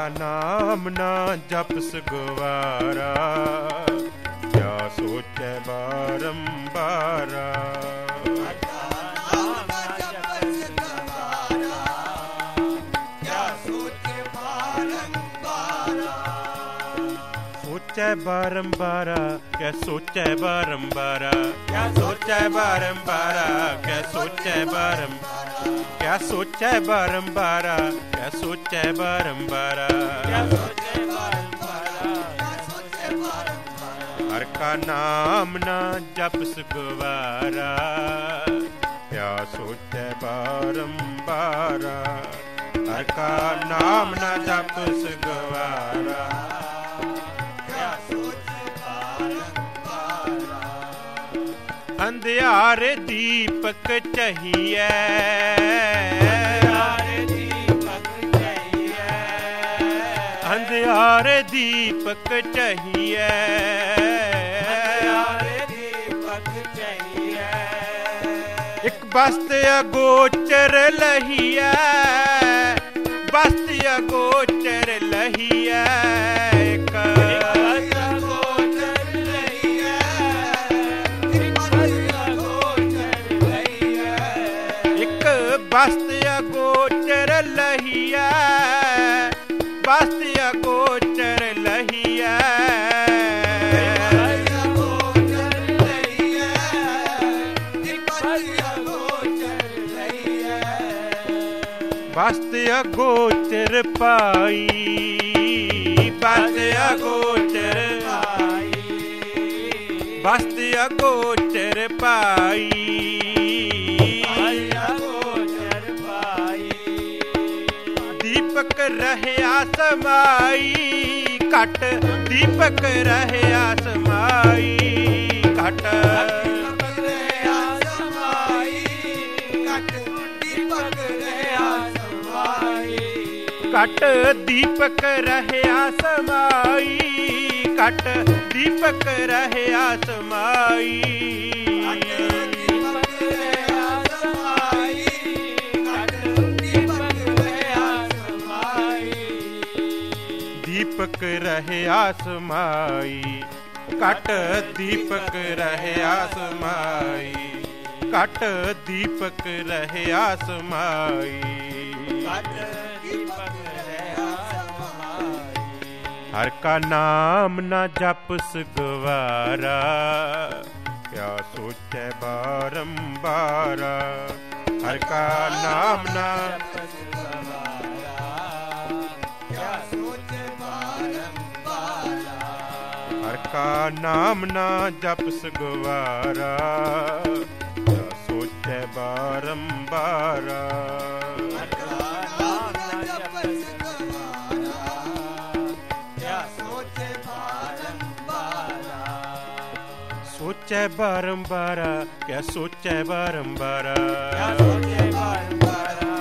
का नाम ना जपस गवारा, क्या सोचे बारंबारा। सोचे बारंबारा, क्या सोचे बारंबारा, क्या सोचे बारंबारा, क्या सोचे बारंबारा, क्या सोचे बारंबारा, क्या सोचे बारंबारा, क्या सोचे बारंबारा, क्या सोचे बारंबारा। हर का नाम ना जपस गवारा, क्या सोचे बारंबारा। हर का नाम ना जपस गवारा, अंधियारे दीपक चाहिए, अंधियारे दीपक चाहिए, अंधियारे दीपक चाहिए, अंधियारे दीपक चाहिए। एक बस्त अगोचर लहिए, बस्त अगोचर लहिए, बस्त अगोचर लहिया, बस्त अगोचर लहिया, बस्त अगोचर पाई, बस्त अगोचर पाई, बस्त अगोचर पाई, दीपक रहया समाई घट, दीपक रहया समाई घट, दीपक रहया समाई घट, दीपक रहया समाई घट, दीपक रहया समाई घट, दीपक रहया समाई। दीपक रहे आसमाई घट, दीपक रहे आसमाई घट, दीपक रहे आसमाई घट, दीपक रहे आसमाई। हर का नाम ना जपस गवारा, क्या सोचे बारंबारा। हर का नाम ना जपस गवारा, क्या सोचे बारंबारा। हर का नाम ना जपस गवारा, क्या सोचे बारंबारा। हर का नाम ना जपस गवारा, क्या सोचे बारंबारा। सोचे बारंबारा, क्या सोचे बारंबारा, क्या सोचे बारंबारा,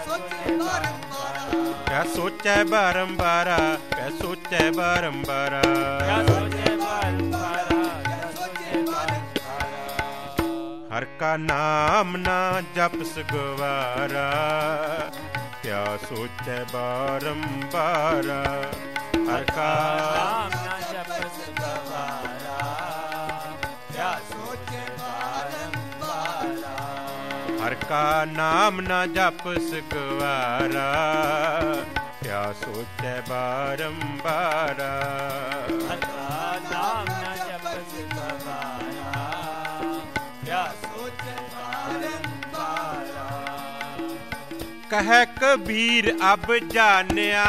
क्या सोचे बारंबारा, क्या सोचे बारंबारा, क्या सोचे बारंबारा, क्या सोचे बारंबारा। हर का नाम ना जपस गवारा, क्या सोचे बारंबारा। हर का नाम ना जपस गवारा, क्या सोचे बारंबारा। हर का नाम ना जपस गवारा, क्या सोचे बारंबारा। हर का नाम ना जपस गवारा, क्या सोचे बारंबारा। कह कबीर अब जानिया,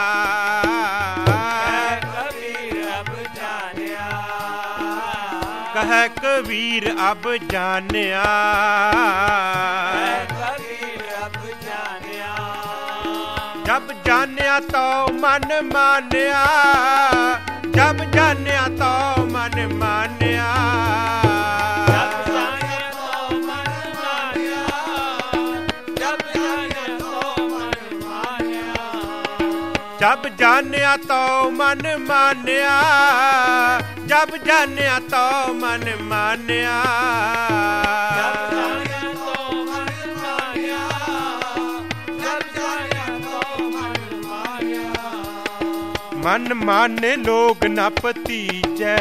कह कबीर अब जानिया, कह कबीर अब जानिया, जब जानिया तो मन मानिया, जब जानिया तो मन मानिया, जब जानिया तो मन मानिया, जब जानिया तो मन मानिया, जब जानिया तो मन मानिया, जब जानिया तो मन मानिया, मन माने लोग न पतीजै,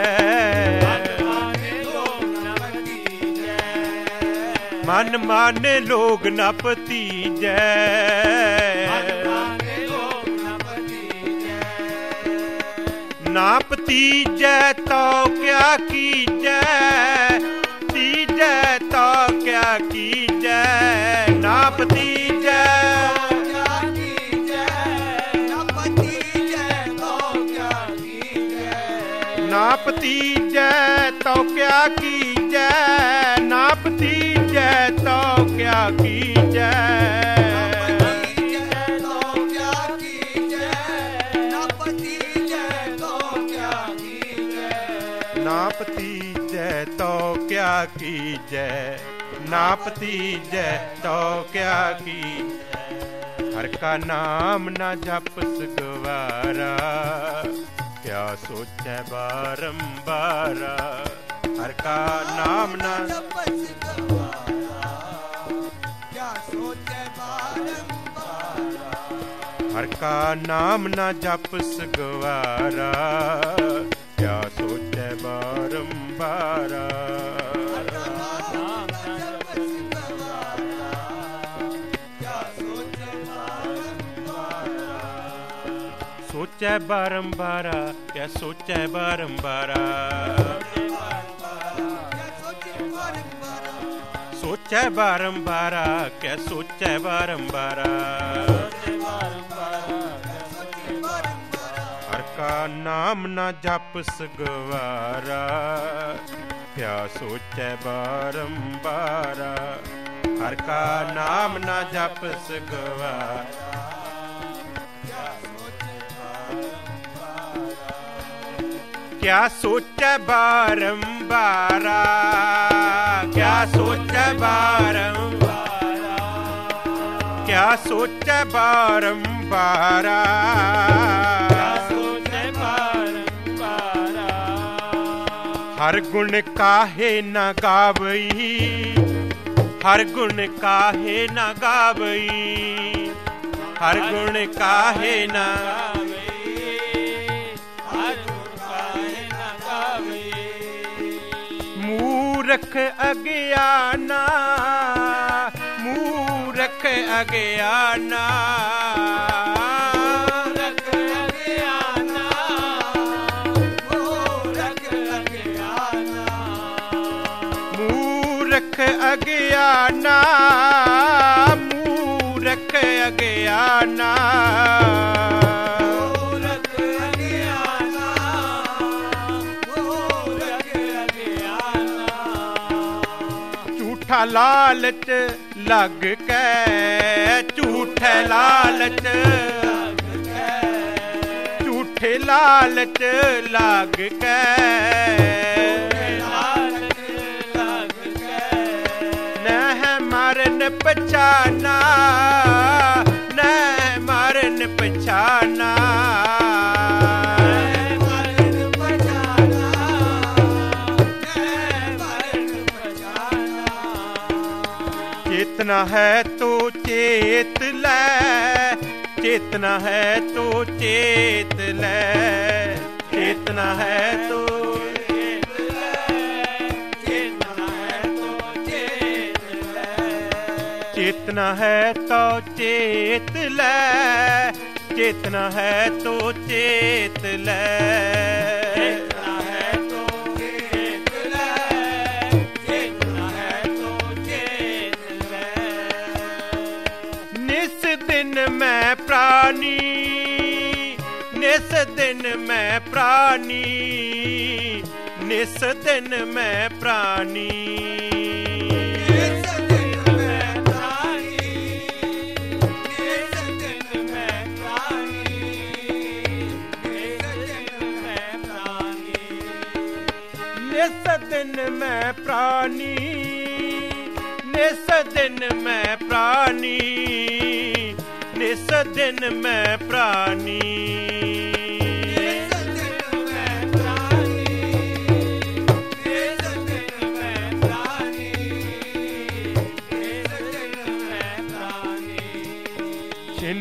मन माने लोग न पतीजै, ना पतीजै तो क्या कीजै, तीजै तो क्या कीजै, ना पतीजै ना पतीजै तो क्या कीजै, ना पतीजै तो क्या कीजै, ना पतीजै तो क्या कीजै, ना पतीजै तो क्या कीजै। हर का नाम ना जपस गवारा, क्या सोचै बारंबार, हर का नाम ना जपस गवारा, क्या सोचै बारंबार, हर का नाम ना जपस गवारा, क्या सोचै बारंबार, सोचै बारंबारा, क्या सोचै बारंबारा, सोचै बारंबारा, क्या सोचै बारंबारा, हर का नाम ना जपस गवारा, क्या सोचै बारंबारा, हर का नाम ना जपस गवारा, क्या सोचै बारंबारा, क्या सोचै बारंबारा, क्या सोचै बारंबारा, क्या सोचै बारंबारा, हर गुण काहे न गावई, हर गुण काहे न गावई, हर गुण काहे न मूरख अज्ञाना, मूरख अज्ञाना, मूरख अज्ञाना, मूरख अज्ञाना, मूरख अज्ञाना, मूरख अज्ञाना, झूठा लालच लग के, झूठे लालच लग के, झूठे लालच लग के, नह मरन पछाना, नह मरन पछाना, चेतना है तो चेत ले, चेतना है तो चेत ले, चेतना है तो चेत ले, चेतना है तो चेत ले, चेतना है तो चेत ले, चेतना है तो चेत ले, मैं प्राणी, निस दिन मैं प्राणी, निस दिन मैं प्राणी, निस दिन मैं प्राणी, निस दिन मैं प्राणी, निस दिन मैं प्राणी, निस दिन मैं प्राणी, निस दिन मैं प्राणी, निस दिन मैं प्राणी, निस दिन मैं प्राणी, निस दिन मैं प्राणी, निस दिन मैं प्राणी, छिन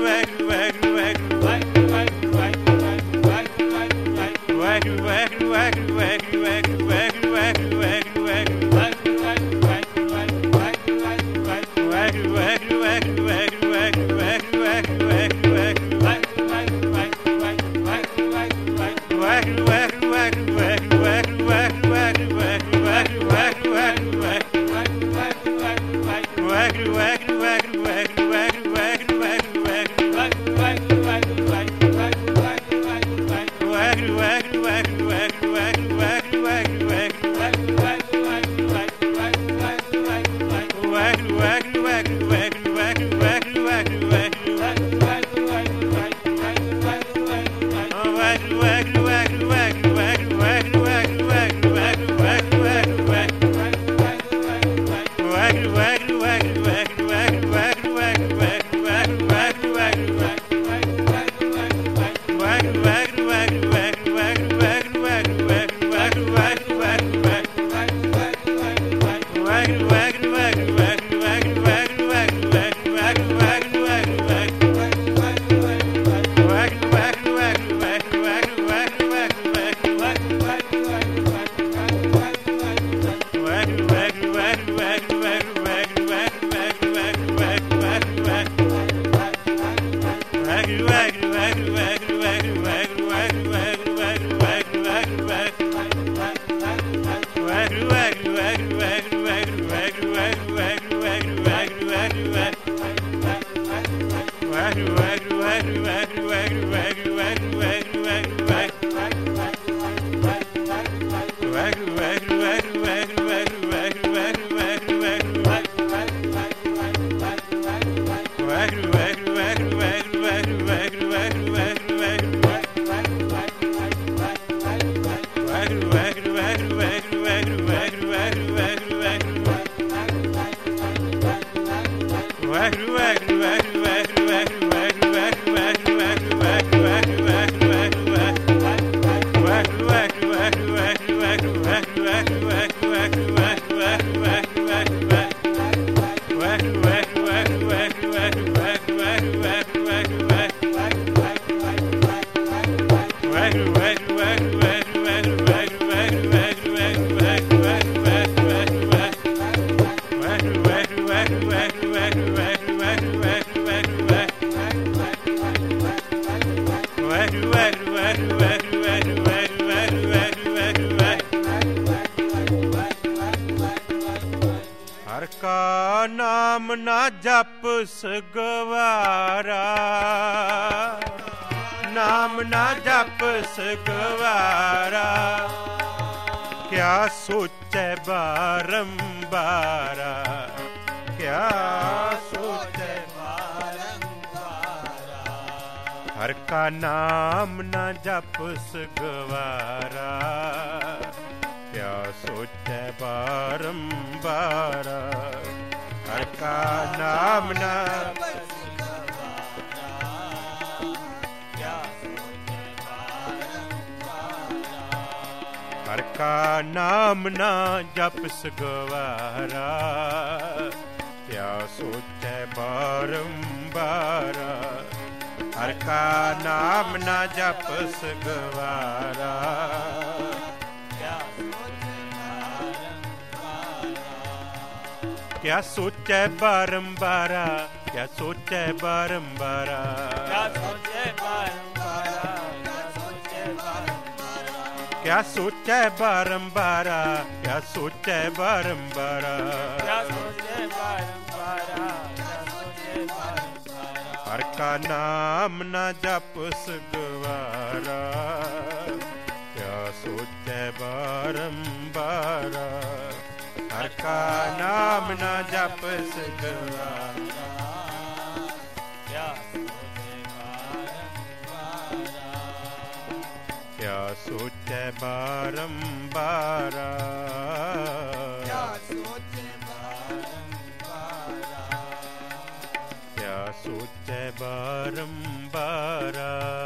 ਹਰ ਕਾ ਨਾਮ ਨਾ ਜਪ ਸਗਵਾਰਾ, ਨਾਮ ਨਾ ਜਪ ਸਗਵਾਰਾ, ਕਿਆ ਸੋਚੈ ਬਾਰੰਬਾਰਾ, ਕਿਆ ਸੋਚੈ ਬਾਰੰਬਾਰਾ। ਹਰ ਕਾ ਨਾਮ ਨਾ ਜਪ ਸਗਵਾਰਾ, ਕਿਆ ਸੋਚੈ ਬਾਰੰਬਾਰਾ। ਹਰ ਕਾ ਨਾਮ ਨਾ ਹਰ ਕਾ ਨਾਮ ਨਾ ਜਪ ਸਗਵਾਰਾ, ਕਿਆ ਸੋਚੈ ਬਾਰੰਬਾਰਾ। ਹਰ ਕਾ ਨਾਮ ਨਾ ਜਪ ਸਗਵਾਰਾ, ਕਿਆ ਸੋਚੈ ਬਾਰੰਬਾਰਾ, ਕਿਆ ਸੋਚੈ ਬਾਰੰਬਾਰਾ, ਕਿਆ ਸੋਚੈ ਬਾਰੰਬਾਰਾ, ਕਿਆ ਸੋਚੈ ਬਾਰੰਬਾਰਾ, ਕਿਆ ਸੋਚੈ ਬਾਰੰਬਾਰਾ, ਕਿਆ ਸੋਚੈ ਬਾਰੰਬਾਰਾ। ਹਰ ਕਾ ਨਾਮ ਨਾ ਜਪ ਸਗਵਾਰਾ, ਕਿਆ ਸੋਚੈ ਬਾਰੰਬਾਰਾ। ਹਰ ਕਾ ਨਾਮ ਨਾ ਜਪ ਸਗਵਾਰਾ, ਕਿਆ ਸੋਚੈ ਬਾਰੰਬਾਰਾ, ਕਿਆ ਸੋਚੈ ਬਾਰੰਬਾਰਾ, ਕਿਆ ਸੋਚੈ ਬਾਰੰਬਾਰਾ, ਕਿਆ ਸੋਚੈ ਬਾਰੰਬਾਰਾ।